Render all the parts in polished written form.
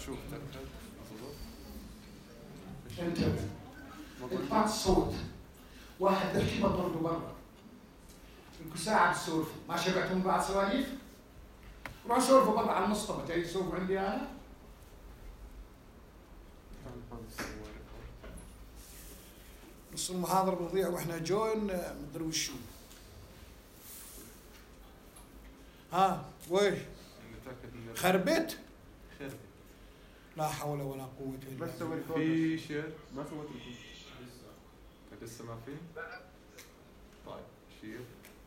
شوف انت اقطع الصوت واحد يحكي بطرده برا انكم ساعة بتسولفوا ما شبعتوا من بعض سواليف؟ روحوا سولفوا برا على المصطبة تاني تسولفوا عندي انا؟ نص المحاضرة بتضيع واحنا جوين مدري وشو. ها وين؟ خربت؟ لا حول ولا قوة إلا بالله. في شير ما سويت لسه ما في؟ طيب شير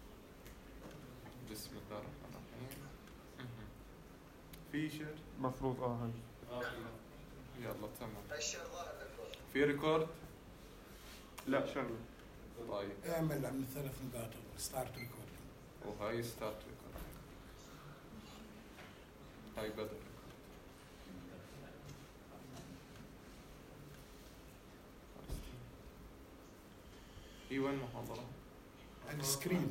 بسم الله الرحمن الرحيم. في شير مفروض هاي يلا تمام. في ريكورد؟ لا شغله. طيب اعمل من 3 نقاط ستارت ريكورد وهاي ستارت ريكورد. هاي بدأ. هي وين المحاضرة؟ السكرين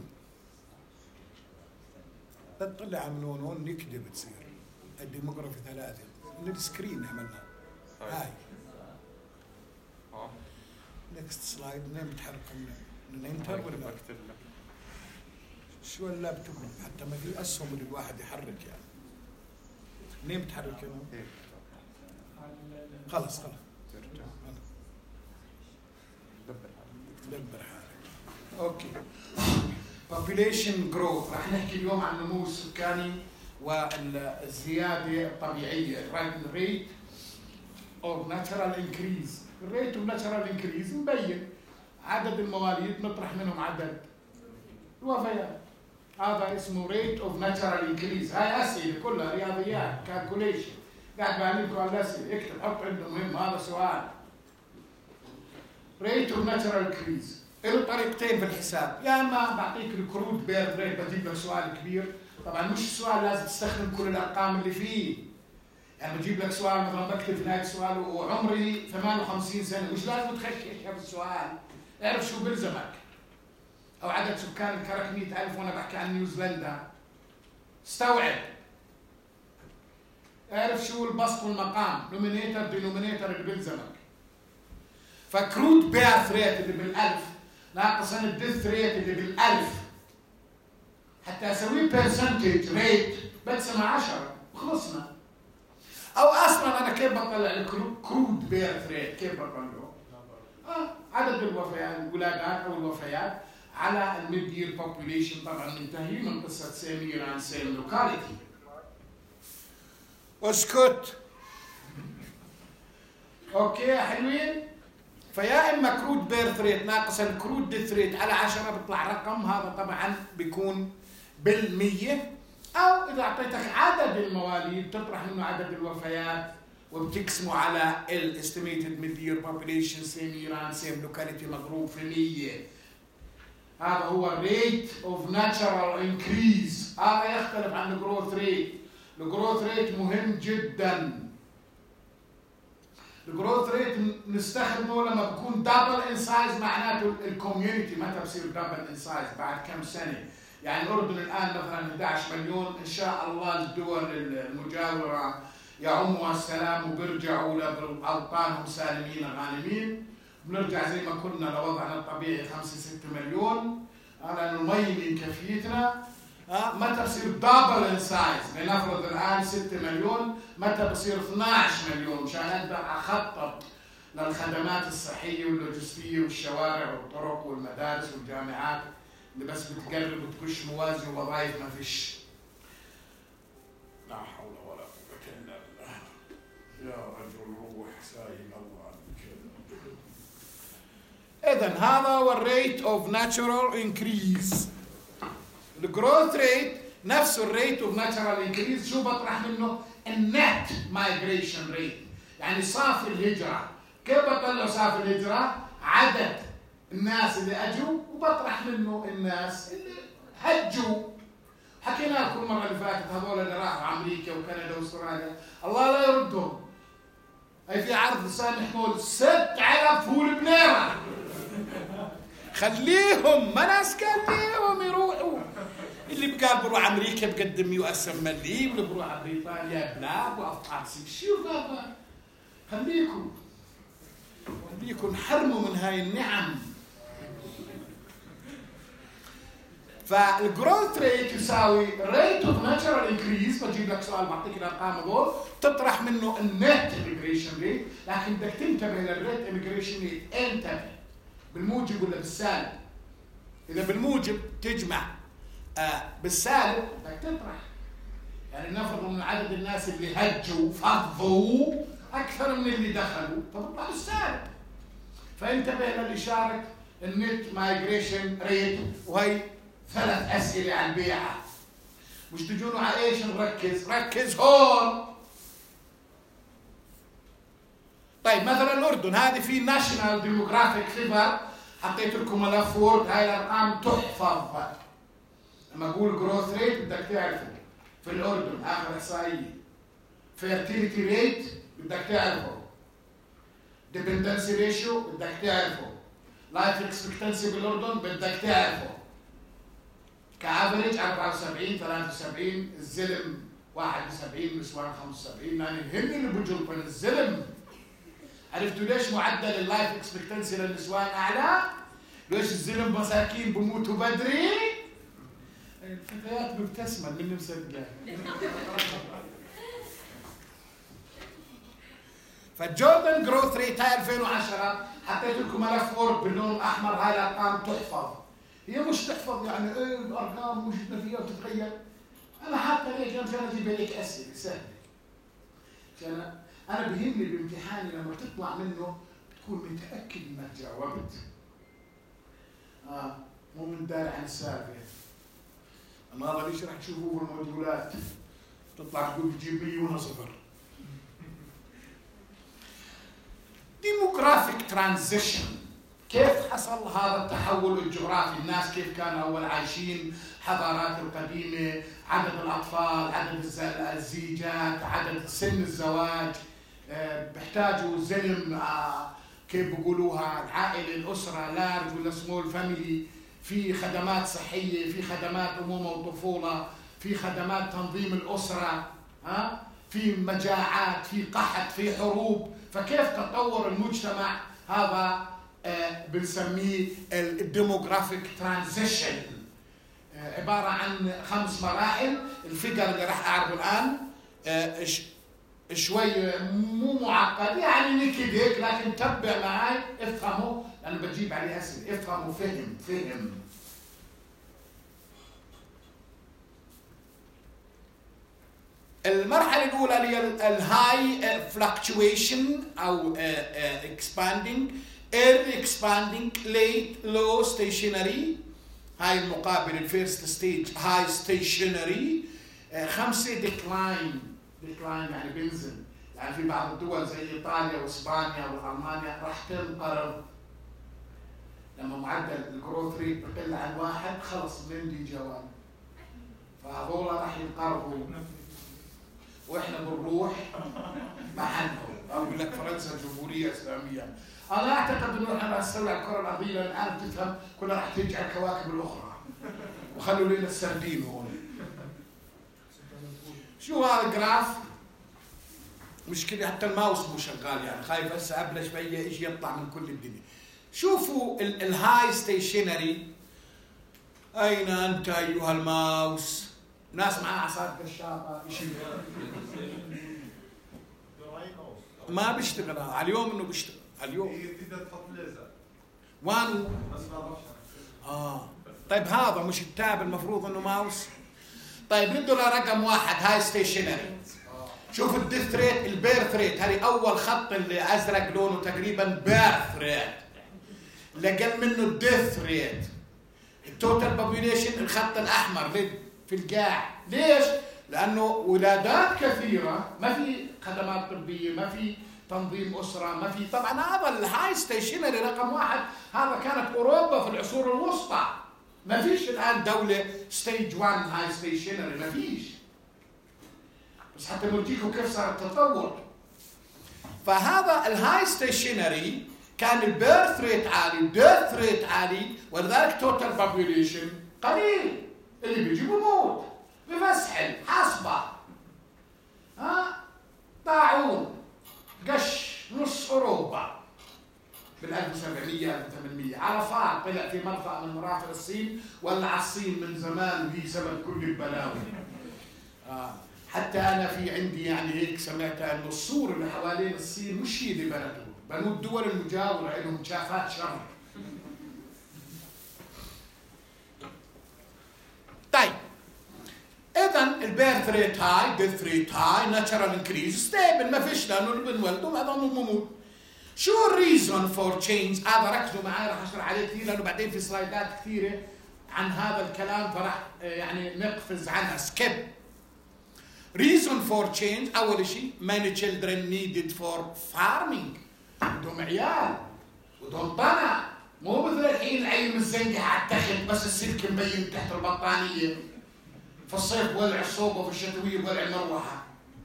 لا تطلع من هون نكذب تصير الديموغرافي 3 من السكرين عملنا هاي. نكست سلايد منين بتحرك من الانتر ولا اكتب لك شو اللابتوب حتى ما في اسهم اللي الواحد يحرك يعني منين بتحرك يعني؟ خلص ترجع دبر حالك. اوكي population growth راح نحكي اليوم عن النمو السكاني والزياده الطبيعيه rate of natural increase. الريت of natural increase مبين عدد المواليد نطرح منهم عدد الوفيات. هذا اسمه rate of natural increase. هاي اسئله كلها رياضيات calculation قاعد بعلمكم على الاسئله اكتب حط عنده مهم هذا سؤال. rate of natural increase له طريقتين في الحساب. يا اما بعطيك الكرود بيرث ريت بجيب لك سؤال كبير طبعا مش السؤال لازم تستخدم كل الارقام اللي فيه يعني بجيب لك سؤال مثلا بكتب في نهايه السؤال وعمري 58 سنه مش لازم تخشش في السؤال اعرف شو بلزمك او عدد سكان الكرك 100,000 وانا بحكي عن نيوزيلندا استوعب اعرف شو البسط والمقام نومينيتر دينومينيتر اللي بلزمك. فكرود بيرث ريت اللي بالالف ناقصا الديث ريت اللي بالالف حتى اسويه برسنتج ريت بقسمها 10 وخلصنا. او اصلا انا كيف بطلع الكرود بيرث ريت كيف بطلعه؟ عدد الوفيات الولادات او الوفيات على الميد يير بوبوليشن. طبعا منتهي من قصه سيم يير عن سيم لوكاليتي. اسكت. اوكي يا حلوين. فيا اما كرود بيرث ريت ناقص الكرود ديث ريت على 10 بيطلع رقم هذا طبعا بيكون بالمية. او اذا اعطيتك عدد المواليد تطرح منه عدد الوفيات وبتقسمه على الاستيميتد ميد يير بوبوليشن سيم يير عن سيم لوكاليتي مضروب في 100. هذا هو الريت اوف ناتشرال انكريز. هذا يختلف عن الجروث ريت. الجروث ريت مهم جدا. الجروث ريت نستخدمه لما بكون دبل ان سايز معناته الكوميونتي متى بصير دبل ان سايز بعد كم سنه. يعني الاردن الان مثلا 11 مليون ان شاء الله الدول المجاوره يعمها السلام وبيرجعوا لاوطانهم سالمين غانمين. بنرجع زي ما كنا لوضعنا الطبيعي 5-6 مليون. لانه المي من كفيتنا. متى بصير دبل ان سايز لنفرض الان 6 مليون متى بصير 12 مليون مشان اقدر اخطط للخدمات الصحيه واللوجستيه والشوارع والطرق والمدارس والجامعات اللي بس بتقرب وتكش موازي ووظائف ما فيش. لا حول ولا قوه الا بالله. يا رجل روح سايل الله عنك. اذا هذا هو الريت اوف ناتشورال انكريز. الجروث ريت نفسه الريت اوف ناتشرال انكريز. شو بطرح منه؟ النت مايجريشن ريت يعني صافي الهجره. كيف بطلع صافي الهجره؟ عدد الناس اللي اجوا وبطرح منه الناس اللي هجوا. حكينا لكم المره اللي فاتت هذول اللي راحوا امريكا وكندا واستراليا الله لا يردهم. هي في عرض سامح مول 6,000 فول بنيره. خليهم ما ناس خليهم يروحوا اللي بقال بروح امريكا بقدم US ملي، واللي بروح على بريطانيا بلاب واقطع شوف هذا. خليكم نحرموا من هاي النعم. فالجروث ريت يساوي ريت اوف ناتشرال انكريز. بجيب لك سؤال بعطيك الارقام هذول تطرح منه النت ايميجريشن ريت، لكن بدك تنتبه للريت ايميجريشن ريت. انتبه بالموجب ولا بالسالب. اذا بالموجب تجمع بالسالب بدك تطرح. يعني نفرض من عدد الناس اللي هجوا فضوا اكثر من اللي دخلوا فبطلع بالسالب. فانتبه للاشاره النت مايجريشن ريت. وهي 3 أسئلة على البيعة. مش تجونوا على ايش نركز؟ ركز هون. طيب مثلا الأردن هذه في ناشونال ديموغرافيك فيفر، حطيت لكم ملف وورد. هاي الأرقام تحفظ. لما أقول جروث ريت بدك تعرفه في الأردن آخر إحصائية. فيرتيليتي ريت بدك تعرفه. ديبندنسي ريشيو بدك تعرفه. لايف اكسبكتنسي بالأردن بدك تعرفه. كافريج 74 73، الزلم 71، النسوان 75. يعني يهمني اللي بجوا من الزلم. عرفتوا ليش معدل اللايف اكسبكتنسي للنسوان اعلى؟ ليش الزلم مساكين بموتوا بدري؟ الفتيات مبتسمه مني مصدقه. فالجوردن جروث ريت هاي 2010 حطيت لكم ملف وورد باللون الاحمر. هاي الارقام تحفظ. هي مش تحفظ يعني ايه الارقام وجدنا فيها وتتغير. انا حاطه ليك عشان اجيب لك اسئله سهله. عشان انا بيهمني بامتحاني لما تطلع منه تكون متاكد انك جاوبت. مو من دار عن السالفه. النهارده ليش راح تشوفوه بالموديولات تطلع تقول بتجيب 100 وهنا 0. ديموغرافيك ترانزيشن. كيف حصل هذا التحول الجغرافي؟ الناس كيف كانوا أول عايشين، حضارات القديمة، عدد الأطفال، عدد الزيجات، عدد سن الزواج، بيحتاجوا زلم، كيف بيقولوها، العائلة، الأسرة، لارج ولا سمول فاميلي، في خدمات صحية، في خدمات أمومة وطفولة، في خدمات تنظيم الأسرة، في مجاعات، في قحط، في حروب. فكيف تطور المجتمع؟ هذا بنسميه الديموغرافيك ترانزيشن. عبارة عن 5 مراحل. الفيجر اللي راح أعرضه الآن شوي مو معقد، يعني نكد هيك، لكن تبع معي افهموا لأنه بجيب عليه أسئلة. افهموا فهم. المرحلة الأولى اللي هي الهاي فلكتويشن أو expanding، early expanding، late low stationary. هاي المقابل الفيرست ستيج هاي ستيشنري. 5 decline يعني بينزل. يعني في بعض الدول زي إيطاليا وإسبانيا وألمانيا راح تنقرض لما معدل الجروث ريت بقل عن 1. خلص بندي جوال، فهذول راح ينقرضوا واحنا بنروح محلهم. اقول لك فرنسا جمهوريه اسلاميه. انا اعتقد انه احنا نستولي على الكره الارضيه لان الان بتفهم كلها راح تيجي على الكواكب الاخرى. وخلوا لنا السردين هون. شو هذا الجراف؟ مشكله حتى الماوس مو شغال، يعني خايف هسه ابلش بي يجي يطلع من كل الدنيا. شوفوا الهاي ستيشنري. اين انت ايها الماوس؟ ناس معاه عصاية كشافة شيء ما بيشتغل. على اليوم انه بيشتغل على اليوم. وانو طيب هذا مش التاب المفروض انه ماوس. طيب ندوا لرقم 1 هاي ستيشنري. شوف الديث ريت، البيرث ريت. هذه اول خط اللي ازرق لونه تقريبا بيرث ريت. لقل منه الديث ريت. التوتال بوبيوليشن الخط الاحمر في القاع. ليش؟ لانه ولادات كثيره، ما في خدمات طبيه، ما في تنظيم اسره، ما في. طبعا هذا الهاي ستيشنري رقم 1. هذا كانت اوروبا في العصور الوسطى. ما فيش الان دوله ستيج 1 هاي ستيشنري، ما فيش. بس حتى نورجيكم كيف صار التطور. فهذا الهاي ستيشنري كان البيرث ريت عالي، الديث ريت عالي، ولذلك توتال بوبيوليشن قليل. اللي بيجي بموت بمسحل حصبة طاعون قش نص أوروبا بال 1700 1800. عرفات طلع في مرفأ من مرافق الصين ولع الصين من زمان وهي سبب كل البلاوي. حتى أنا في عندي يعني هيك سمعت أنه السور اللي حوالين الصين مش هي اللي بنوا الدول المجاورة لهم شافات شر. طيب إذا البيرث ريت هاي، ديث ريت هاي، ناتشرال انكريز ستيبل، ما فيش لأنه اللي بنولده هذا موجود. شو الريزون فور تشينج؟ هذا ركزوا معي راح اشرح عليه كثير لانه بعدين في سلايدات كثيره عن هذا الكلام فراح يعني نقفز عنها سكيب. ريزون فور تشينج اول شيء many children needed for farming. بدهم عيال بدهم طنع، مو مثل الحين العيل متزنقح على التخت بس السلك مبين تحت البطانيه، في الصيف بولع الصوبه وفي الشتويه بولع المروحه.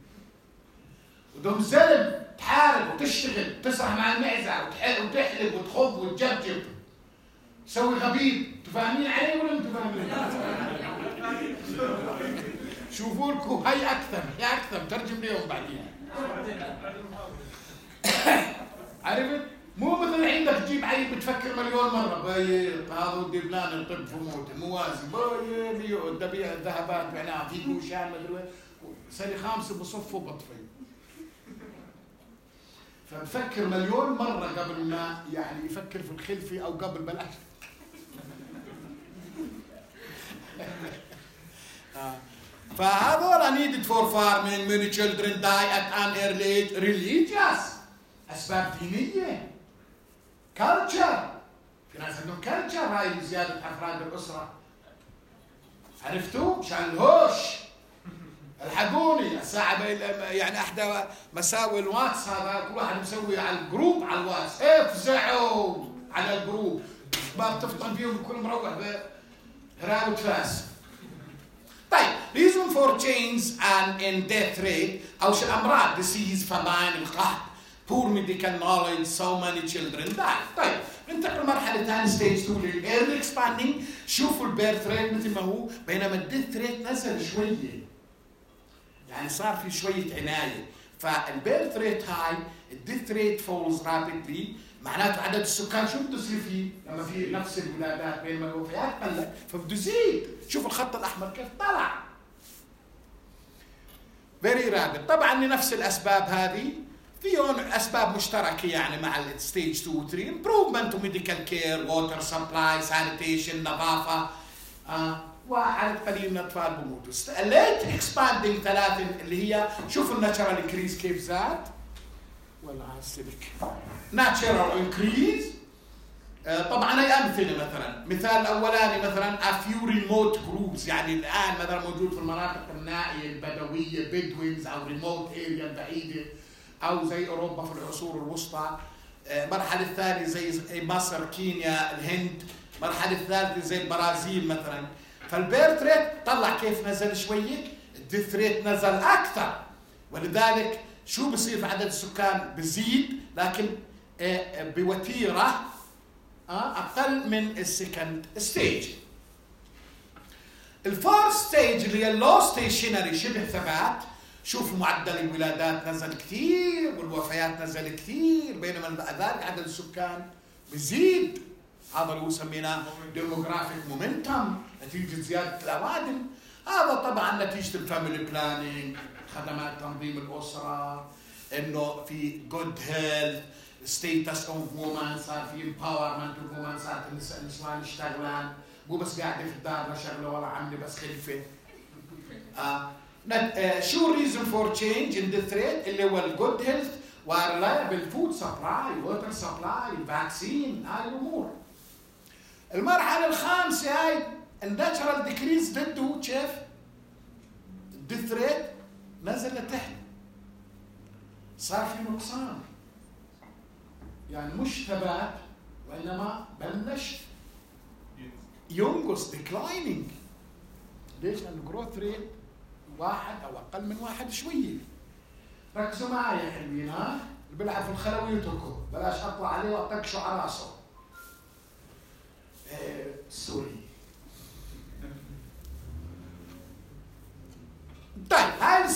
بدهم زلم تحارب وتشتغل تسرح مع المعزة وتحلب وتخض وتجبجب تسوي غبيب. تفاهمين علي ولا انتم فاهمين؟ شوفوا لكم هي اكثر ترجم ليهم بعدين. عرفت؟ مو مثل الحين بدك تجيب عيل بتفكر مليون مره بيض هذا ودي فلان الطب في موت موازي بيض بيع الذهبات بعناها في كوشان مدري وين سنه خامسه بصفوا بطفي. فبفكر مليون مرة قبل ما يعني يفكر في الخلفي أو قبل بلاش. فهذول needed for farming, many children die at an early age. Religious أسباب دينية. culture في ناس عندهم culture هاي زيادة أفراد الأسرة. عرفتوا؟ مشان الهوش الحقوني الساعة يعني احدى مساوي الواتس هذا كل واحد مسوي على الجروب على الواتس افزعوا على الجروب ما بتفطن فيهم الكل مروح بهراوة فاس. طيب reason for change and in death rate أو شو الأمراض disease famine القحط poor medical knowledge so many children die. طيب ننتقل لمرحلة ثانية ستيج 2 للإيرلي اكسباندينج. شوفوا البيرث ريت مثل ما هو بينما الديث ريت نزل شوية يعني صار في شوية عناية. فالبيرث ريت هاي الديث ريت فولز رابيدلي معناته عدد السكان شو بده يصير فيه لما في نفس الولادات بينما الوفيات قلت فبده يزيد. شوف الخط الأحمر كيف طلع فيري رابيد. طبعا لنفس الأسباب هذه فيهم أسباب مشتركة يعني مع الستيج 2 و 3 improvement to medical care water supply sanitation نظافة وعدد قليل من الأطفال بموتوا. الليت اكسباندينج 3 اللي هي شوفوا الناتشرال انكريز كيف زاد ولا هالسلك ناتشرال انكريز. طبعا هي أمثلة مثلا مثال الأولاني مثلا a few remote groups يعني الآن مثلا موجود في المناطق النائية البدوية بدوينز أو remote area بعيدة أو زي أوروبا في العصور الوسطى. المرحلة الثانية زي مصر كينيا الهند. المرحلة الثالثة زي البرازيل مثلا. فالبيرث ريت طلع كيف نزل شوية الديث ريت نزل أكثر ولذلك شو بصير في عدد السكان بزيد لكن بوتيرة أقل من السكند ستيج. الفورث ستيج اللي هي اللو ستيشنري شبه ثبات. شوف معدل الولادات نزل كثير والوفيات نزل كثير بينما ذلك عدد السكان بزيد. هذا اللي هو سميناه ديموغرافيك مومنتم نتيجة زيادة الأوادم. هذا طبعا نتيجة الفاميلي بلانينج خدمات تنظيم الأسرة إنه في جود هيلث ستيتس اوف وومن صار في امباورمنت اوف وومن صارت النسوان يشتغلان مو بس قاعدة في الدار لا شغلة ولا عاملة بس خلفة. شو reason for change in the threat اللي هو الجود هيلث وريلايبل فود سبلاي ووتر سبلاي فاكسين هاي الأمور. المرحلة الخامسة هاي الناتشرال ديكريز ضده كيف؟ الديث ريت نزل لتحت صار في نقصان يعني مش ثبات وإنما بلش ينقص ديكلايننج. ليش؟ لأنه جروث ريت 1 أو أقل من 1 شوية. ركزوا معي يا حلوين اللي بيلعب في الخلوي يتركه بلاش أطلع عليه وأطقشه على راسه. سوري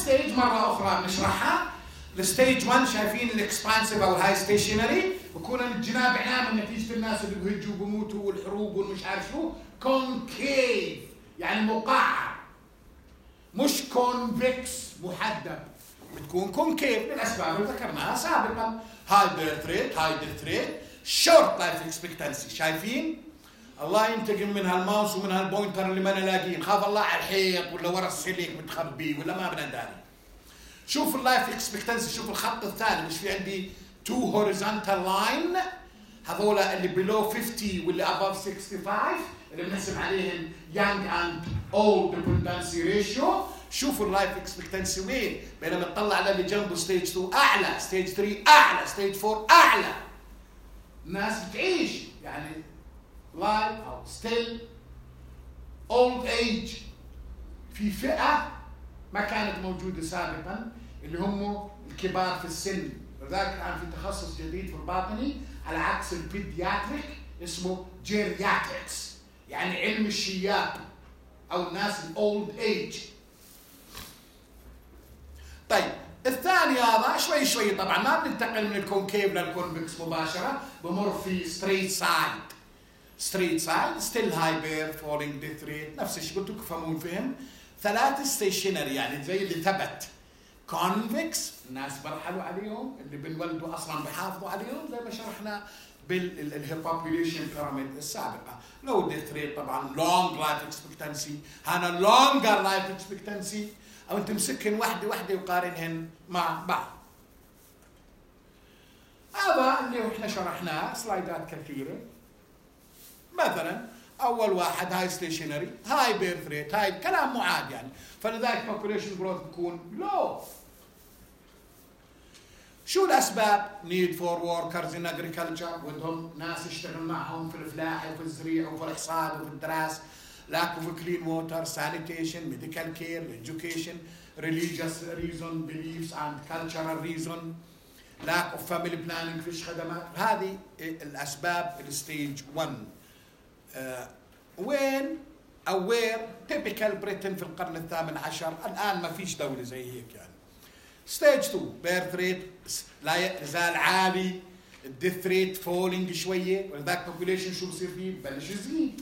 ستيج مره اخرى نشرحها. الستيج 1 شايفين الاكسبانسيف او الهاي ستيشنري، بكون الجناب عنام نتيجه الناس اللي بيهجوا وبموتوا والحروب والمش عارف شو. كونكيف يعني مقعر، مش كونفكس محدب، بتكون كونكيف للاسباب اللي ذكرناها سابقا. هاي بيرث ريت، هاي ديث ريت، شورت لايف اكسبكتنسي. شايفين؟ الله ينتقم من هالماوس ومن هالبوينتر اللي ما نلاقيه، خاف الله على الحيط ولا ورا السلك متخبي ولا ما بدنا داري. شوف اللايف اكسبكتنسي، شوف الخط الثاني، مش في عندي 2 هوريزونتال لاين، هذول اللي below 50 واللي above 65 اللي بنحسب عليهم young and old dependency ratio. شوفوا اللايف اكسبكتنسي وين، بينما نطلع على اللي جنبه ستيج 2 اعلى، ستيج 3 اعلى، ستيج 4 اعلى. الناس بتعيش يعني لايف او ستيل اولد ايج. في فئه ما كانت موجوده سابقا اللي هم الكبار في السن، لذلك الان في تخصص جديد في الباطني على عكس البيدياتريك اسمه جيرياتريكس، يعني علم الشياب او الناس الاولد ايج. طيب الثاني هذا شوي شوي طبعا ما بننتقل من الكونكيف للكونفكس مباشره، بمر في ستريت سايد. ستريت سايد ستيل هاي بير فولينج ديث ريت، نفس الشيء قلت لكم فهمون فهم. 3 ستيشنري يعني زي اللي ثبت. كونفكس الناس برحلوا عليهم، اللي بنولدوا اصلا بحافظوا عليهم زي ما شرحنا بالبوبوليشن بيراميد السابقه. لو ديث ريت طبعا لونج لايف اكسبكتنسي، هانا لونجر لايف اكسبكتنسي، او انت تمسكهن وحده وحده وقارنهن مع بعض. هذا اللي احنا شرحناه سلايدات كثيره. مثلا اول واحد هاي ستيشنري، هاي بيرث ريت، هاي كلام معاد يعني، فلذلك population growth بيكون لو. شو الاسباب؟ need for workers in agriculture، بدهم ناس يشتغل معهم في الفلاحه وفي الزريع وفي الحصاد وفي الدراسه. lack of clean water, sanitation, medical care, education, religious reason, beliefs and cultural reason, lack of family planning، فيش خدمات. هذه الاسباب الستيج 1. وين او وير تيبيكال بريتن في القرن الثامن عشر، الان ما فيش دوله زي هيك يعني. ستيج 2 بيرث ريت لا يزال عالي، الديث ريت فولينج شويه، ولذلك بوبوليشن شو بصير فيه؟ ببلش يزيد.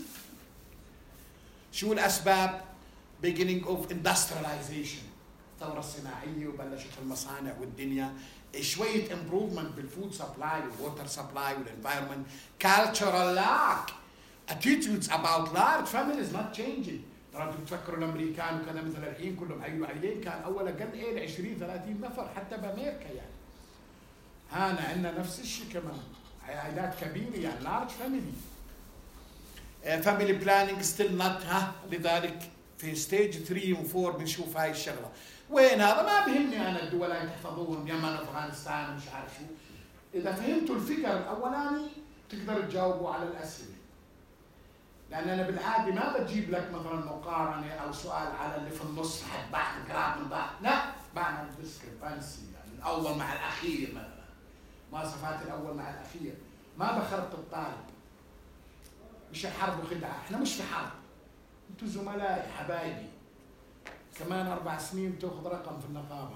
شو الاسباب؟ beginning of industrialization، الثوره الصناعيه وبلشت المصانع والدنيا، شويه improvement بالفود سبلاي والووتر سبلاي والانفايرمنت، cultural lack، attitudes about large families not changing. ترى انتم بتفكروا الامريكان وكذا مثل الحين كلهم عيلوا عيلين، كان اول اقل 20 30 نفر حتى بامريكا يعني. هنا عندنا نفس الشيء كمان، عائلات كبيره يعني لارج فاميلي. فاميلي بلاننج ستيل نوت، لذلك في ستيج 3 و4 بنشوف هاي الشغله. وين هذا؟ ما بهمني انا الدول اللي تحفظوهم، يمن افغانستان ومش عارف شو. اذا فهمتوا الفكر الاولاني تقدروا تجاوبوا على الاسئله. لان انا بالعاده ما بجيب لك مثلا مقارنه او سؤال على اللي في النص حد بعد قراءه من بعد، لا بعمل ديسكريبانسي يعني الاول مع الاخير مثلا، مواصفات الاول مع الاخير، ما بخرط الطالب. مش حرب وخدعه، احنا مش في حرب، انتم زملائي حبايبي، كمان 4 سنين تاخذ رقم في النقابه.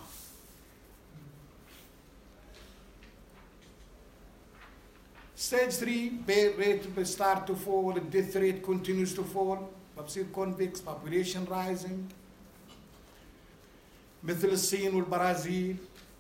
Stage 3 rate will start to fall, the death rate continues to fall، فبصير convicts, population rising مثل الصين والبرازيل.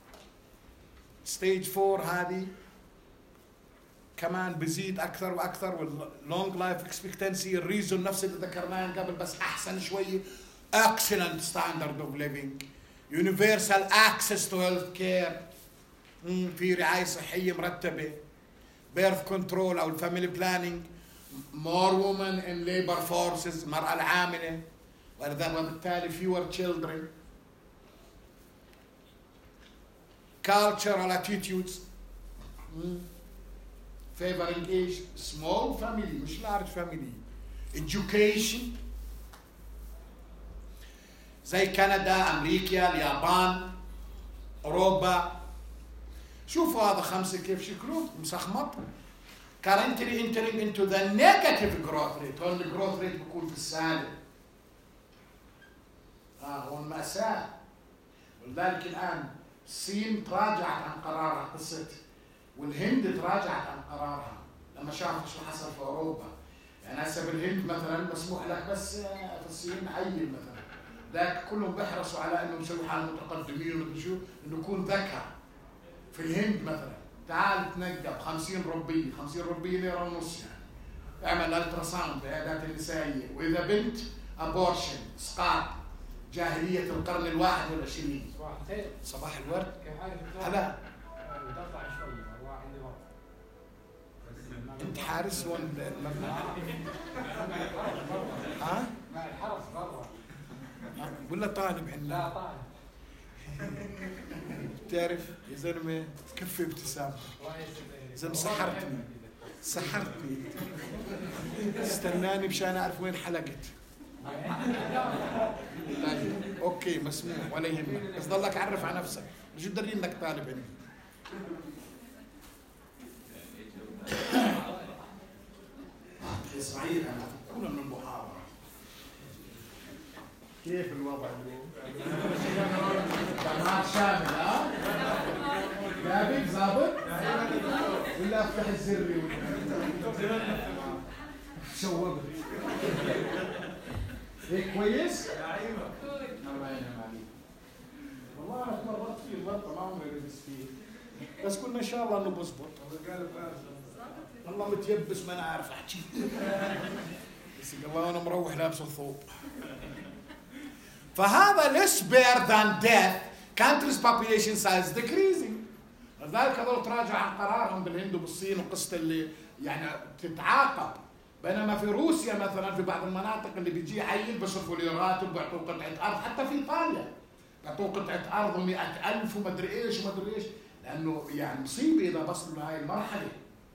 Stage 4 هذه كمان بزيد أكثر وأكثر، واللونج لايف اكسبكتنسي الريزون نفس اللي ذكرناه قبل بس أحسن شوية. excellent standard of living، universal access to health care، في رعاية صحية مرتبة، birth control أو family planning، more women in labor forces، المرأة العاملة، وبالتالي fewer children. cultural attitudes favoring age small family مش large family. education زي كندا، أمريكا، اليابان، أوروبا. شوفوا هذا 5 كيف شكله مسخمط. currently entering into the negative growth rate، هون الجروث ريت بيكون في السالب. هون مأساة، ولذلك الآن الصين تراجعت عن قرارها قصة، والهند تراجعت عن قرارها لما شافت شو حصل في أوروبا. يعني هسه بالهند مثلا مسموح لك بس في الصين عيل مثلا، ذاك كلهم بيحرصوا على انهم يسووا حالهم متقدمين ومدري شو، انه يكون ذكر. في الهند مثلا تعال تنقب 50 روبيه، 50 روبيه ليره ونص يعني، اعمل الترا ساوند بعيادات النسائيه، واذا بنت ابورشن، اسقاط، جاهليه القرن ال21. صباح الخير. صباح الورد. كيف حالك دكتور؟ هلا. مقطع شوي، هو عندي ضغط. انت حارس وين المبنى؟ ها؟ مع الحرس برا. ولا طالب عندنا؟ لا طالب. بتعرف يا زلمه كفي ابتسامه. الله يسلمك. زلمه سحرتني. استناني مشان اعرف وين حلقت. طيب اوكي مسموح ولا يهمك، بس ضلك عرف على نفسك، شو تدري انك طالب عندي. اسماعيل انا كنا من المحاضره. كيف الوضع اليوم؟ تمام شامل ها؟ ثابت ظابط؟ ولا افتح الزري شوقت. هيك كويس؟ ايوه الله ينعم عليك. والله انا تمرضت فيه الورطه ما عمري لبست فيه، بس قلنا ان شاء الله انه بزبط. والله متيبس ما انا عارف احكي. بس الله انا مروح لابس الثوب. فهذا less bare than death countries population size decreasing. لذلك هذول تراجع عن قرارهم بالهند وبالصين وقصة اللي يعني تتعاقب. بينما في روسيا مثلا في بعض المناطق اللي بيجي عيل بصرفوا ليرات وبيعطوه قطعة أرض، حتى في إيطاليا بيعطوه قطعة أرض و100,000 ومدري إيش ومدري إيش، لأنه يعني مصيبة إذا وصلوا لهي المرحلة.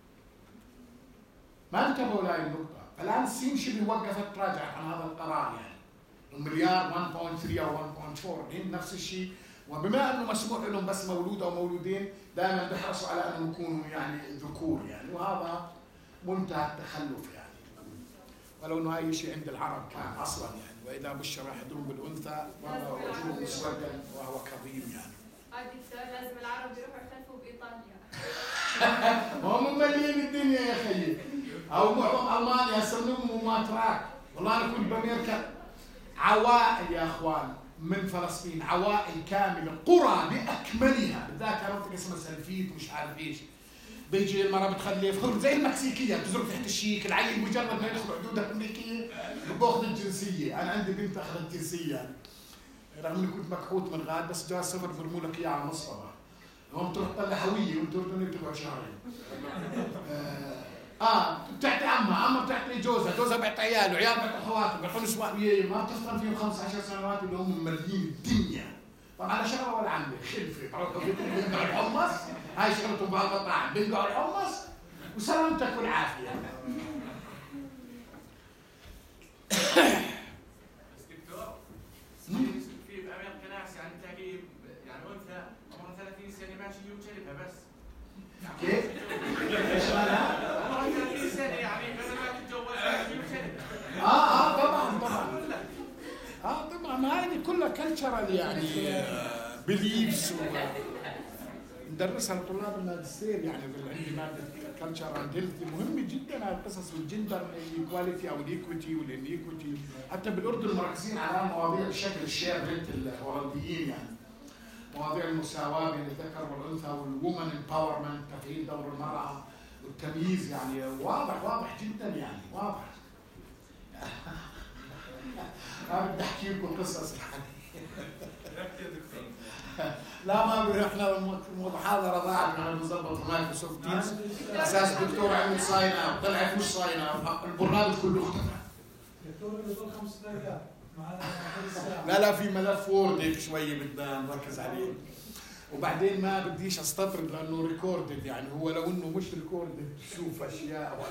ما انتبهوا لهي النقطة. الآن الصين شبه وقفت تراجع عن هذا القرار يعني. المليار 1.3 أو 1.4 الهند نفس الشيء، وبما أنه مسموح لهم بس مولود أو مولودين دائما بيحرصوا على أنهم يكونوا يعني ذكور يعني، وهذا منتهى التخلف يعني. ولو أنه هاي شيء عند العرب كان أصلا يعني، وإذا بشر أحدهم بالأنثى وهو وجهه مسودا وهو كظيم يعني. دكتور لازم العرب يروحوا يخلفوا بإيطاليا. هم مملين الدنيا يا خيي، أو معظم ألمانيا يسموهم ماتراك. والله أنا كنت بأمريكا، عوائل يا أخوان من فلسطين، عوائل كاملة، قرى بأكملها، بالذات منطقة اسمها سلفيت ومش عارف إيش. بيجي المرأة بتخلف زي المكسيكية بتزرق تحت الشيك، العيل مجرد ما يدخل حدود الأمريكية بأخذ الجنسية. أنا عندي بنت أخذت الجنسية رغم إني كنت مكحوت من غاد، بس جواز سفر برموا لك إياه على مصطفى. هم تروح تطلع هوية وأنت أردني بتقعد شهرين. بتعطي عمها بتعطي جوزها بيعطي عياله، عيال بيعطي اخواته، بيعطوا نسوان ما بتفطن فيهم 15 سنوات اللي هم مملين الدنيا. طبعا على شغله ولا عامله خلفه، بينقعوا الحمص، هاي شغلتهم بهالمطاعم، بينقعوا الحمص وسلامتك والعافيه. بس دكتور في بامريكا ناس يعني تلاقي يعني انثى عمرها 30 سنه ماشي وشربها بس. كيف؟ ايش معناها؟ عمرها 30 سنه يعني بدل ما تتجوز ماشي وشربها. طبعا ما هذه كلها كلتشرال يعني بليفز ندرسها لطلاب الماجستير يعني. عندي ماده كلتشر اند هيلث مهمه جدا على قصص الجندر الايكواليتي او الايكويتي والانيكويتي. حتى بالاردن مركزين على مواضيع الشكل الشير بنت الهولنديين يعني، مواضيع المساواه بين الذكر والانثى والومن امباورمنت، تفعيل دور المراه والتمييز يعني. واضح جدا يعني واضح. أنا بدي أحكي لكم قصص يعني. لا ما بدي، احنا المحاضرة ضاعت وانا بنظبط مايكروسوفت تيمز اساس الدكتور عمل ساين اوت، طلعت مش ساين اوت، البرنامج كله اختفى. دكتور اللي طول 5 دقائق لا في ملف وورد هيك شوية بدنا نركز عليه. وبعدين ما بديش استطرد لانه ريكوردد يعني، هو لو انه مش ريكوردد تشوف اشياء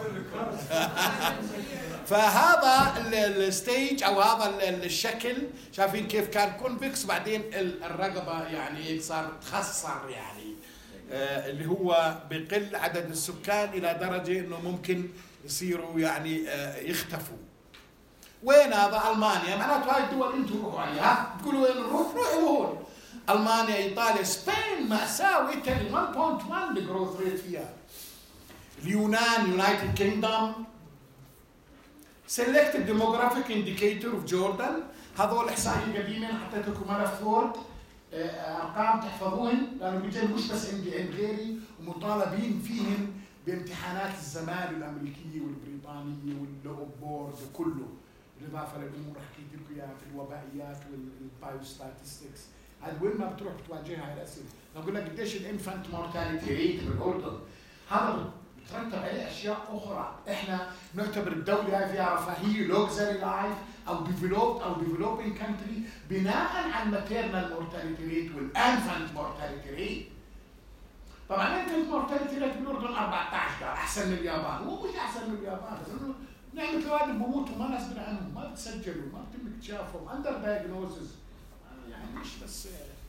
فهذا الستيج او هذا الشكل شايفين كيف كان كونفكس، بعدين الرقبه يعني صار تخصر يعني اللي هو بقل عدد السكان الى درجه انه ممكن يصيروا يعني يختفوا. وين هذا؟ المانيا. معناته هاي الدول انتم روحوا عليها، تقولوا وين نروح؟ روحوا هون. المانيا، ايطاليا، سبين مأساة، وايطاليا 1.1 الجروث ريت فيها. اليونان، يونايتد كينجدوم. Selected demographic indicator of Jordan. هذول احصائيه قديمه، حطيت لكم ملف وورد ارقام تحفظوهن لانه بيجي مش بس عند غيري ومطالبين فيهن بامتحانات الزمالة الامريكيه والبريطانيه واللوب بورد وكله، بالاضافه للامور حكيت لكم اياها في الوبائيات والبايوستاتستكس. هذا وين ما بتروح بتواجهها هاي الاسئله. بقول لك قديش الانفانت مورتاليتي ريت بالاردن، هذا بترتب عليه اشياء اخرى. احنا نعتبر الدوله هاي فيها رفاهيه لوكزري لايف او ديفلوبد او ديفلوبينج كانتري بناء على الماتيرنال مورتاليتي ريت والانفانت مورتاليتي ريت. طبعا الانفانت مورتاليتي ريت بالاردن 14، احسن من اليابان. هو مش احسن من اليابان، بس انه نعمة الوالد بموتوا ما نسمع عنهم، ما بتسجلوا، ما بتم اكتشافهم، اندر دايجنوزز، يعني مش بس.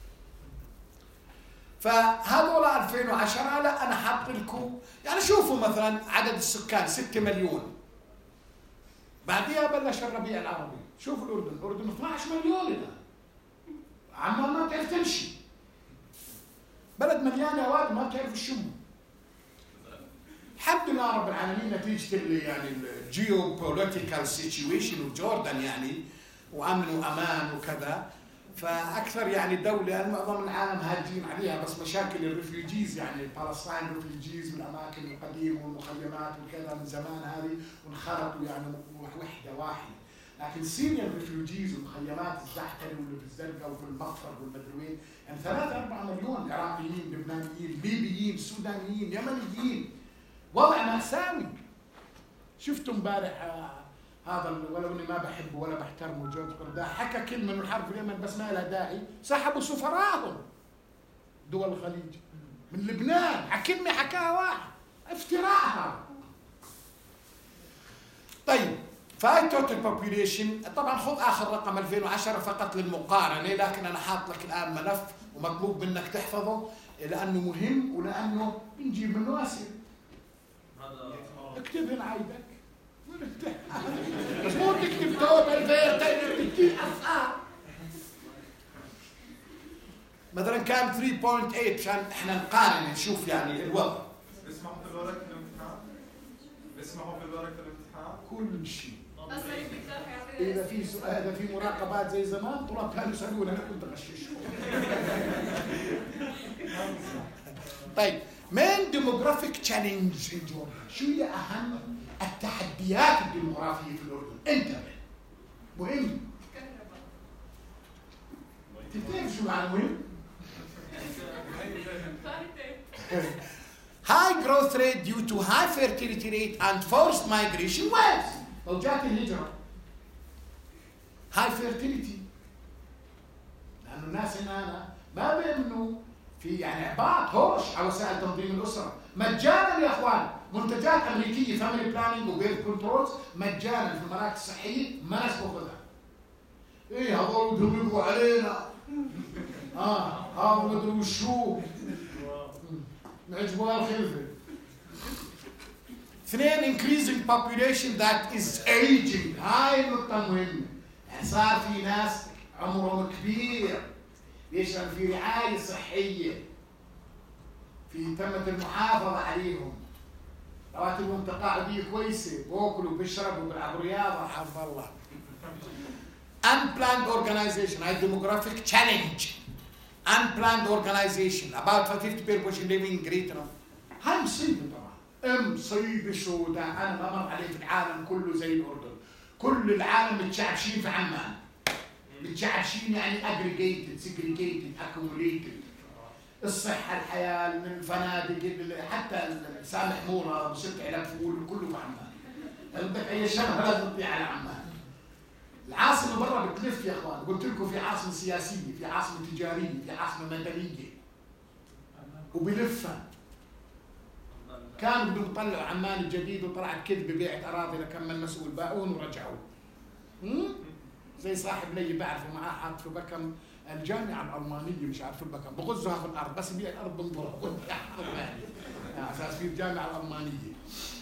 فهذول 2010 لا انا حاط لكم يعني شوفوا مثلا عدد السكان 6 مليون. بعديها بلش الربيع العربي، شوفوا الاردن 12 مليون الان. عمان ما بتعرف تمشي. بلد مليانه اواد ما بتعرف تشموا. الحمد لله رب العالمين نتيجه يعني الجيو بوليتيكال سيتويشن وجوردن يعني وامن وامان وكذا، فاكثر يعني دوله معظم العالم هاجين عليها، بس مشاكل الريفيوجيز يعني فلسطين ريفيوجيز من الاماكن القديمه والمخيمات وكذا من زمان هذه وانخرطوا يعني وحده واحده. لكن سيريا الريفيوجيز والمخيمات الزحتري واللي في الزرقاء وفي المغفر والمدري وين يعني 3-4 مليون عراقيين، لبنانيين، ليبيين، سودانيين، يمنيين. وضع مأساوي. شفتوا امبارح هذا ولو اني ما بحبه ولا بحترمه جورج قرداح حكى كلمه من الحرب في اليمن بس ما لها داعي، سحبوا سفراءهم دول الخليج من لبنان على كلمه حكاها واحد، افتراء هذا. طيب فهاي توتال بوبيوليشن، طبعا خذ اخر رقم 2010 فقط للمقارنه، لكن انا حاط لك الان ملف ومطلوب منك تحفظه لانه مهم ولانه بنجيب منه اسئله. اكتب هنا عيدك بس مو تكتب توتال تكتب افعال. مثلا كان 3.8 عشان احنا نقارن نشوف يعني الوضع. بيسمحوا في الورقه الامتحان؟ بيسمحوا في الورقه الامتحان؟ كل شيء. إذا في سؤال، إذا في مراقبات زي زمان طلاب كانوا يسألون أنا كنت أغششهم. طيب مين ديموغرافيك تشالنج إن جوردن؟ شو هي أهم التحديات الديموغرافية في الأردن؟ انتبه مهم. تفتكر شو معنى مهم؟ High growth rate due to high fertility rate and forced migration waves. موجات الهجرة. High fertility. لأنه الناس هنا ما بيؤمنوا في يعني عباد هوش على وسائل تنظيم الأسرة مجانا يا إخوان. منتجات أمريكية فاميلي بلانينج وبيرث كنترولز مجانا في المراكز الصحية ما ناس بأخذها. إيه هذول بدهم يبقوا علينا. هذا مدري وشو. نعجبوها الخلفة. 2 increasing population that is aging. هاي النقطة مهمة. يعني صار في ناس عمرهم كبير. ليش؟ لأن في رعاية صحية. تمت المحافظة عليهم. رواتبهم تقاعدية كويسة، بوكلوا بيشربوا بيلعبوا رياضة حفظ الله. Unplanned organization, هاي demographic challenge. Unplanned organization, about 50 people living in Greater. هاي مصيبة طبعا. مصيبة سوداء، أنا ما مر عليه في العالم كله زي الأردن. كل العالم متشعبشين في عمان. متشعبشين يعني aggregated, segregated, accumulated. الصحة، الحياة، الفنادق، حتى سامح مورا وست علب فول كله في عمان. بدك أي شغلة لازم تطيع على عمان. العاصمة برا بتلف يا اخوان، قلت لكم في عاصمة سياسية، في عاصمة تجارية، في عاصمة مدنية. وبلفها. كانوا بدهم يطلعوا عمان الجديد وطلعت كذبة بيعت أراضي لكم من مسؤول باعون ورجعوا. زي صاحب لي بعرفه معاه حاط في بكم الجامعة الألمانية مش عارف البكم، بغزها في الأرض بس بيع الأرض بنظرها. على أساس في الجامعة الألمانية.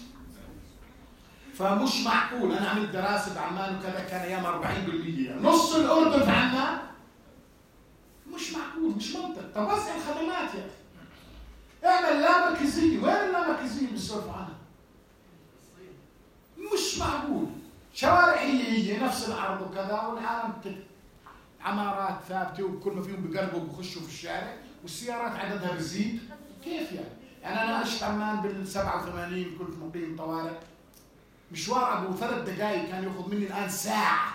فمش معقول. انا عملت دراسه بعمان وكذا كان ايام 40%، نص الاردن في عمان. مش معقول، مش منطق. طب وسع الخدمات يا اخي، اعمل لا مركزيه. وين اللامركزيه اللي بنسولف عنها؟ مش معقول. شوارع هي نفس العرض وكذا، والعالم عمارات ثابته وكل ما فيهم بقربوا بخشوا في الشارع والسيارات عددها بيزيد. كيف يعني انا عشت عمان بال87 كنت مقيم طوارئ، مشوار ابو 3 دقائق كان ياخذ مني الان ساعه.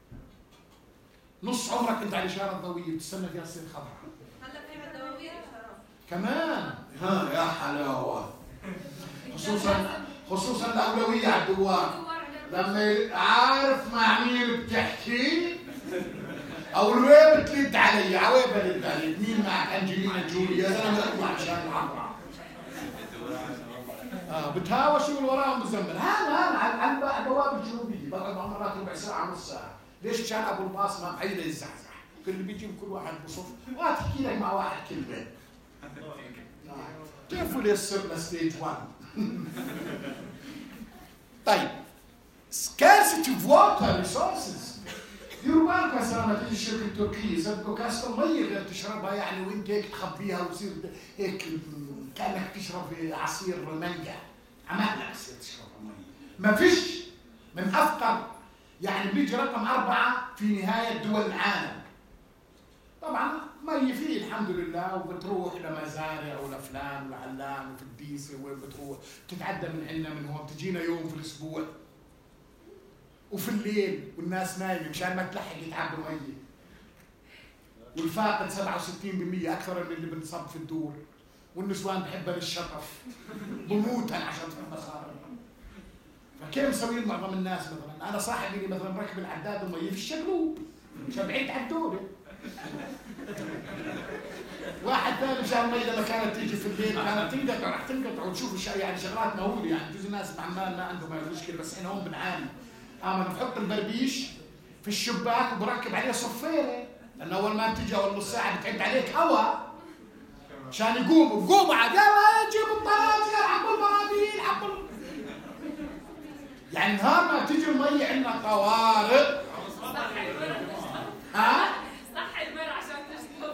نص عمرك انت على الاشاره الضوئيه بتستنى فيها تصير خضراء. هلا في الدوامير اشارات كمان. ها يا حلاوه. خصوصا الاولويه على الدوار. لما عارف مع مين بتحكي او الوين بتلد علي، عوين بلد عليك، مين معك؟ انجلينا جولي يا زلمه اطلع عشان العمره. بتهاوشوا اللي وراهم بزمن. هذا على البوابه الجنوبيه بقعد مرات ربع ساعه نص ساعه. ليش؟ مشان ابو الباص ما بعيد يزحزح، كل اللي بيجي كل واحد بصف وتحكي لك مع واحد كلمه. كيف اللي يصير لستيج 1؟ طيب scarcity of water resources. ديروا بالكم يا سلام تيجي الشركه التركيه يصدقوا كاسه الميه اللي بتشربها يعني وانت هيك تخبيها وتصير هيك كانك تشرب عصير مانجا. عمالك تصير تشرب ميه. ما فيش من افقر، يعني بيجي رقم 4 في نهايه دول العالم. طبعا مي فيه الحمد لله، وبتروح لمزارع ولفلان ولعلان وفي الديسه وين بتروح، بتتعدى من عندنا من هون، بتجينا يوم في الاسبوع وفي الليل والناس نايمه مشان ما تلحق يتعبوا ميه. والفاقد 67% اكثر من اللي بنصب في الدور، والنسوان بحبها للشطف بموتن عشان تحب صار. فكيف مسويين معظم الناس؟ مثلا انا صاحبي اللي مثلا مركب العداد المي في الشقلوب مشان بعيد عن الدوله. واحد ثاني مشان المي لما كانت تيجي في الليل كانت تنقطع، راح تنقطع وتشوف الشيء يعني شغلات مهوله. يعني جزء الناس بعمان ما عندهم هاي المشكله، بس احنا هون بنعاني. انا بحط البربيش في الشباك وبركب عليه صفيره، لانه اول ما بتجي اول نص ساعه بتعد عليك هواء عشان يقوموا عاد يلا جيبوا الطراجير عبوا البراميل عبوا. يعني نهار ما بتيجي المي عندنا طوارئ. ها؟ صح المر عشان تشرب.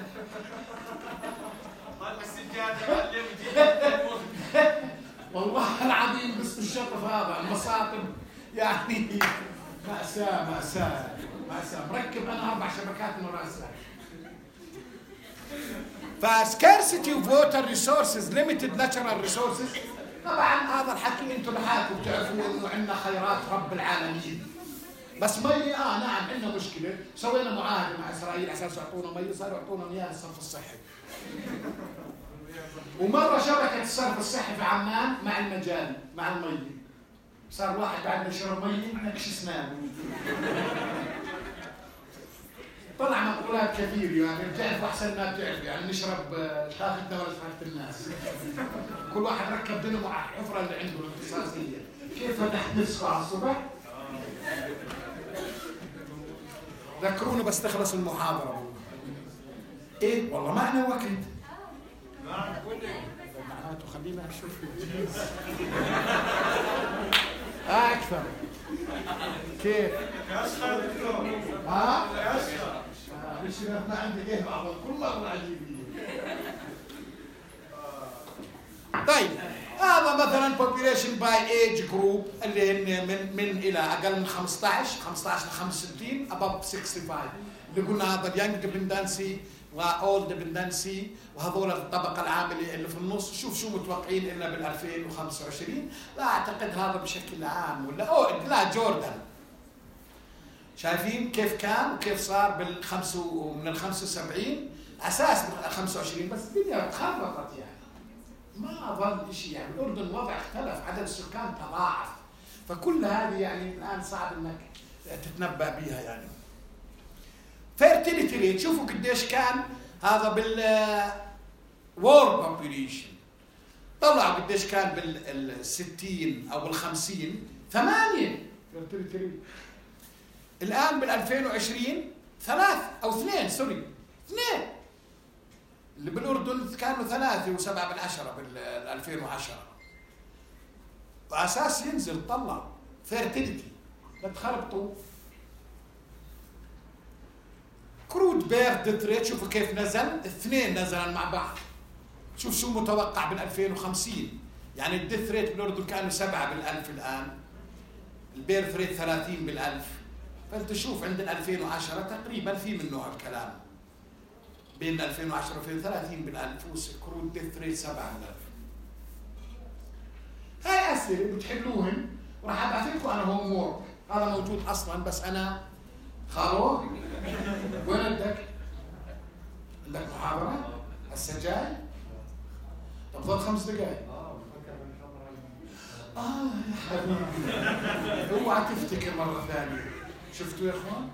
طلع السجاده والله العظيم بس الشطف هذا المصاطب يعني مأساة. مركب انا 4 شبكات من راسها. فscarcity of water resources limited natural resources. طبعا هذا الحكي انتم لحالكم بتعرفوا انه عندنا خيرات رب العالمين، بس مي نعم عندنا مشكله. سوينا معاهده مع اسرائيل على اساس يعطونا مي، صاروا يعطونا مياه الصرف الصحي. ومره شبكه الصرف الصحي في عمان مع المجاري مع المي، صار واحد بعد ما يشرب مي نكش اسنانه. طلع مقولات كثير يعني بتعرف احسن ما بتعرف، يعني نشرب طاقتنا ولا طاقه الناس. كل واحد ركب دينامو على الحفره اللي عنده الاختصاصيه. كيف فتحت نفسه على الصبح؟ ذكرونا بس تخلص المحاضره. ايه والله ما عندنا وقت. معناته خلينا نشوف الجيز. اكثر. كيف؟ ها؟ ليش ما عندي ايه بعض كل مره عجيبين. طيب هذا مثلا population by age group اللي هن من الى اقل من 15 ل 65 above 65 اللي قلنا هذا اليانج ديبندنسي واولد ديبندنسي، وهذول الطبقه العامله اللي في النص. شوف شو متوقعين لنا بال 2025. لا اعتقد هذا بشكل عام ولا لا جوردن. شايفين كيف كان وكيف صار من ال 75 اساس بال 25، بس الدنيا تخربطت يعني ما ظل شيء. يعني الاردن الوضع اختلف، عدد السكان تضاعف، فكل هذه يعني الان صعب انك تتنبأ بها. يعني fertility rate شوفوا قديش كان هذا world population، طلعوا قديش كان بال60 او بال50 8 fertility rate. الان بال2020 3 او 2 2 اللي بالاردن كانوا 3.7 بال2010. واساس ينزل طلع fertility لا تخربطوا. كرود موجود بير ديث ريت، شوفوا كيف نزل، اثنين نزلا مع بعض. شوف شو متوقع بال 2050. يعني الديث ريت بالاردن كانوا 7 بالألف الان، البيرث ريت 30 بالألف. فانت شوف عند ال 2010 تقريبا في من نوع الكلام، بين 2010 و 30 بالألف، وكروت ديث ريت 7 بالألف. هاي اسئله بتحلوهن وراح ابعث لكم انا هوم وورك، هذا موجود اصلا بس انا خالو وين بدك؟ عندك محاضره؟ هسه جاي؟ طب ضل 5 دقائق. يا حبيبي اوعى تفتكر مره ثانيه. شفتوا يا اخوان؟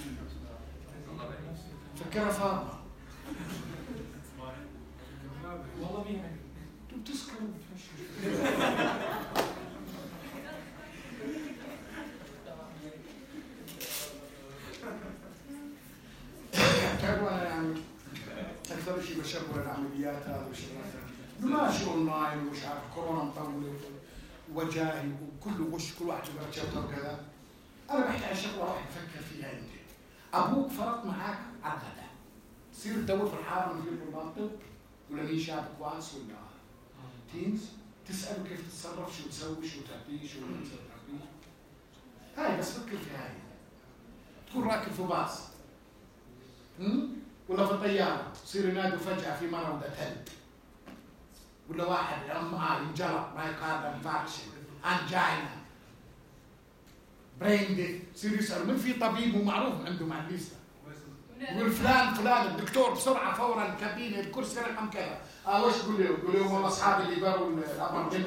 فكرها فاضيه. والله بيها انتوا بتسكروا تعرفوا انا يعني اكثر شيء بشبه العمليات هذا وشغلات ماشي اونلاين ومش عارف كورونا مطوله وجاهي وكله غش، كل واحد يقرا شابتر وكذا. انا بحكي عن شغله واحد تفكر فيها انت. ابوك فرط معك على الغداء، تصير تدور في الحاره من في المنطق ولا مين شاب كويس ولا تيمز، تساله كيف تتصرف، شو تسوي، شو تعطيه، شو ما تعطيه. هاي بس فكر في هاي. تكون راكب في باص ولا في طياره، تصير ينادوا فجاه في مرض ثلج، ولا واحد ينجلط مايوكاردال انفاركشن، انجينا، برين ديث، يصير يسالوا من في طبيب ومعروف عندهم على الليسته، يقول فلان الدكتور بسرعه فورا كابينه الكرسي رقم كذا. وش تقول له؟ يقول له هم اصحابي اللي يقروا الابر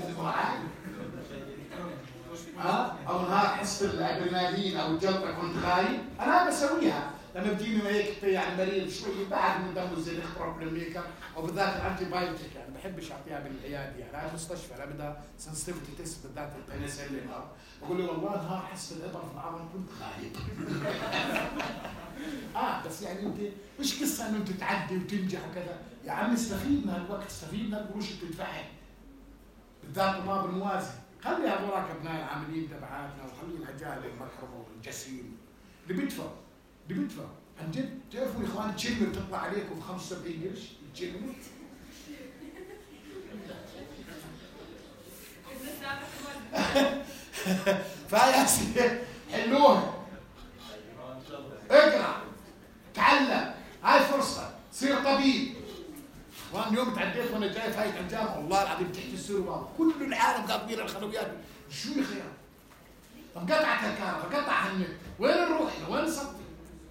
او نهار حس الادرينالين او الجلطه كنت خايف. انا بسويها لما بتجيني هيك يعني مريض شوي بعد من دمه زي بروبلم ميكر، وبالذات الانتي بايوتيك يعني ما بحبش اعطيها بالعياده، يعني على المستشفى لا بدها سنسيتيفيتي تيست بالذات البنسلين. بقول له والله نهار حس الابر في العظم كنت خايف. بس يعني انت مش قصه انه انت تعدي وتنجح وكذا، يا عم استفيد من هالوقت، استفيد من القروش اللي بتدفعها بالذات طلاب الموازي. خلي هذولاك ابناء العاملين تبعاتنا وخلي العجال المكرمه والجسيم اللي بيدفع عن جد. تعرفوا يا اخوان تشيلمر تطلع عليكم ب 75 قرش تشيلمر. فيا سيدي حلوها، اقرا تعلم، هاي فرصه تصير طبيب. وانا اليوم تعديت وانا جاي فايت على الجامعه والله العظيم بتحكي السوري كل العالم قاطبين الخلويات. شو يا خيار؟ انقطعت الكهرباء، قطع النت، وين نروح؟ وين نصفي؟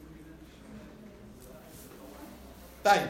طيب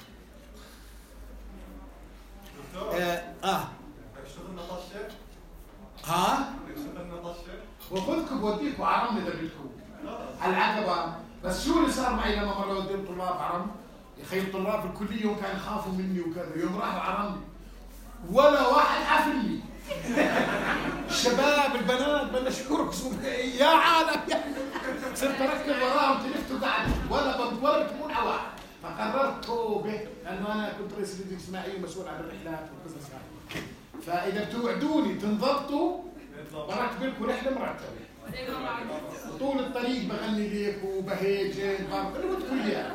اشتغلنا طشه؟ اشتغلنا طشه؟ وخذكم بوديكم عرم اذا بدكم على العقبه. بس شو اللي صار معي لما مره وديت طلاب عرم؟ يا اخي الطلاب في الكليه يوم كانوا يخافوا مني وكذا، يوم راحوا عرمني ولا واحد حافلني. الشباب البنات بلشوا يرقصوا يا عالم صرت اركب وراهم تلفت وقعدت ولا بتكون على واحد. فقررت توبه لانه انا كنت رئيس اللجنه الاجتماعيه ومسؤول عن الرحلات والقصص هاي. فاذا بتوعدوني تنضبطوا بركب لكم رحله مرتبه طول الطريق، بغني لك وبهيجن اللي بدكم اياه.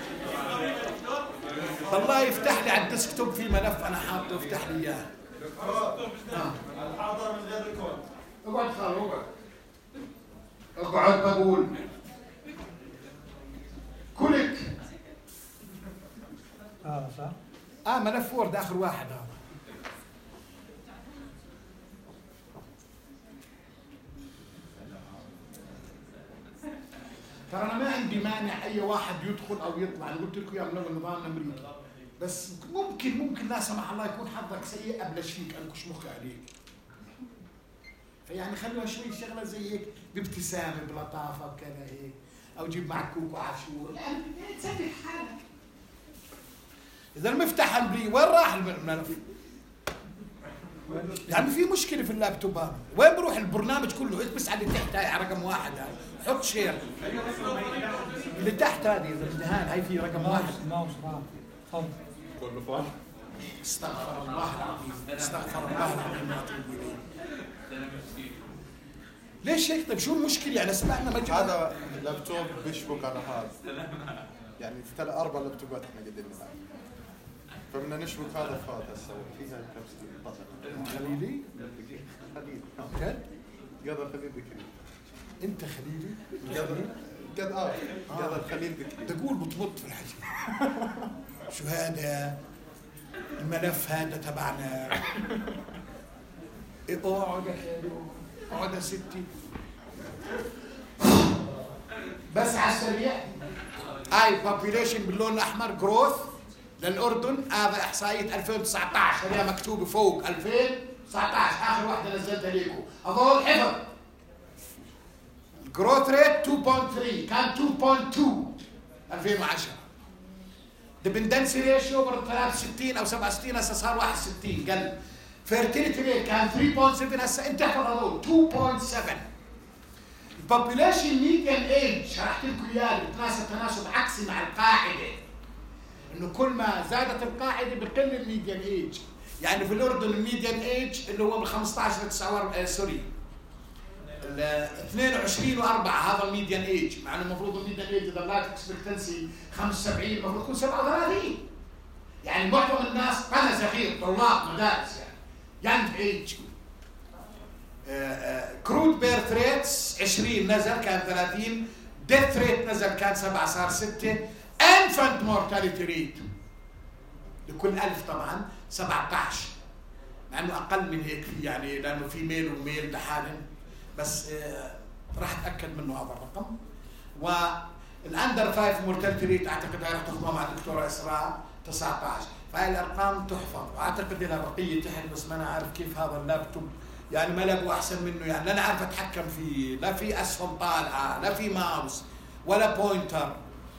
والله يفتح لي على الديسكتوب في ملف انا حاطه، يفتح لي اياه. الحاضر من غير الكود. اقعد خالو اقعد بقول كلك. صح؟ ملف وورد اخر واحد هذا. ترى انا ما عندي مانع اي واحد يدخل او يطلع، انا قلت لكم يا من النظام الامريكي، بس ممكن لا سمح الله يكون حظك سيء ابلش فيك انكش مخي عليك. فيعني خلوها شوي شغله زي هيك بابتسامه بلطافه بكذا هيك، او جيب معك كوكو عاشور، يعني تسلك حالك. اذا المفتاح البري وين راح الملف؟ يعني في مشكله في اللابتوب هذا، وين بروح البرنامج كله؟ اكبس على اللي تحت هاي على رقم 1 هاي، حط شير اللي تحت هذه اذا بدهان هاي في رقم 1 ماوس تفضل كله فاضي. استغفر الله العظيم، استغفر الله العظيم. ليش هيك؟ طيب شو المشكله؟ يعني سمعنا مجموعه هذا لابتوب بيشبك على هذا. يعني 4 لابتوبات احنا قاعدين نلعب. فبدنا نشبك هذا فات هسه فيها كبسة خليلي؟ خليل. جد؟ قدر خليل ذكري. انت خليلي؟ قدر خليل ذكري. تقول بتمط في الحكي. شو هذا؟ الملف هذا تبعنا. اقعد يا خالو، اقعد يا ستي. بس على السريع هاي population باللون الاحمر جروث للاردن. هذا احصائيه 2019 هي مكتوبه فوق 2019 اخر واحده نزلتها لكم. هذول حفظ. جروث ريت 2.3 كان 2.2 2010. ديبندنسي ريشيو برضه 63 او 67 هسه صار 61 قل. فيرتيليتي ريت كان 3.7 هسه انت احفظ هذول 2.7. البوبيليشن ميديان ايج شرحت لكم اياه بتناسب تناسب عكسي مع القاعده، انه كل ما زادت القاعده بقل الميديان ايج. يعني في الاردن الميديان ايج اللي هو من 15 ل 9 سوري 22 و4 هذا الميديان ايج، مع انه المفروض الميديان ايج اذا لايف اكسبكتنسي 75 المفروض يكون 37. يعني معظم الناس قنا صغير طلاب مدارس يعني يانج ايج. كرود بيرث ريتس 20 نزل كان 30. ديث ريت نزل كان 7 صار 6. انفانت مورتاليتي ريت لكل 1000 طبعا 17 مع انه اقل من هيك في يعني لانه في ميل وميل لحالهم بس راح اتاكد منه هذا الرقم. والاندر 5 مورتاليتي ريت اعتقد هاي راح تاخذوها مع الدكتوره اسراء 19. فهاي الارقام تحفظ واعتقد لها بقيه تحت بس ما انا عارف كيف هذا اللابتوب يعني ما لقوا احسن منه. يعني لا انا عارف اتحكم فيه، لا في اسهم طالعه، لا في ماوس ولا بوينتر.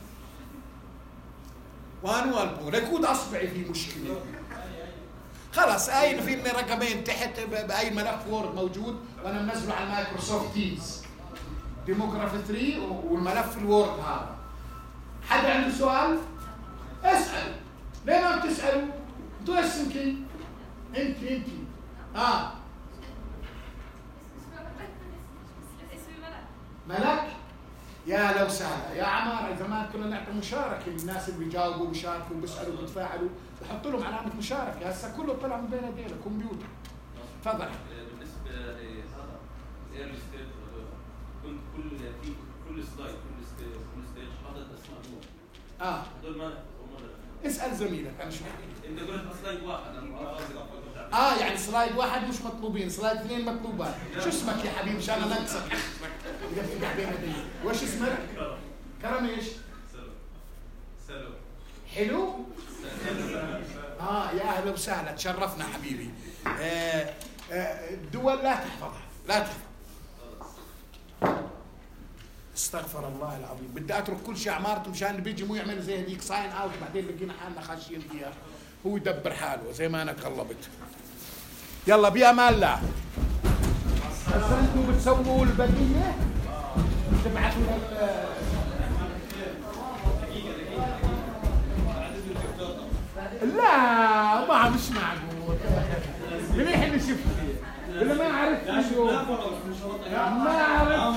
وانو ليكون اصبعي في مشكله. خلص هاي في لي رقمين تحت باي ملف وورد موجود وانا منزله على مايكروسوفت تيمز. ديموغرافي 3 والملف الوورد هذا. حد عنده سؤال؟ اسال. ليه ما بتسالوا؟ انتوا ايش اسمك؟ انت ملك؟ يا لو سهله يا عمار. زمان كنا نعطي مشاركه للناس اللي بيجاوبوا بيشاركوا بيسالوا بيتفاعلوا بحط لهم علامه مشاركه. هسه كله طلع من بين ايدينا كمبيوتر. تفضل. بالنسبه لهذا ايرلي ستيج كنت كل سلايد كل ستيج حاطط اسماء هذول ما اسال زميلك انا شو انت قلت سلايد واحد يعني سلايد واحد مش مطلوبين، سلايد 2 مطلوبات. شو اسمك يا حبيبي مشان انقصك؟ وش اسمك؟ كرم ايش؟ سلو. حلو؟ يا اهلا وسهلا تشرفنا حبيبي. الدول لا تحفظها لا تحفظ. استغفر الله العظيم. بدي اترك كل شيء عمارته مشان اللي بيجي مو يعمل زي هذيك ساين اوت بعدين لقينا حالنا خاشين فيها. هو يدبر حاله زي ما انا قلبت. يلا بامان الله. هسه انتم بتسووا البقيه تبعثوا لا ما مش معقول. منيح اني شفت ولا ما عرفت شو ما عرفت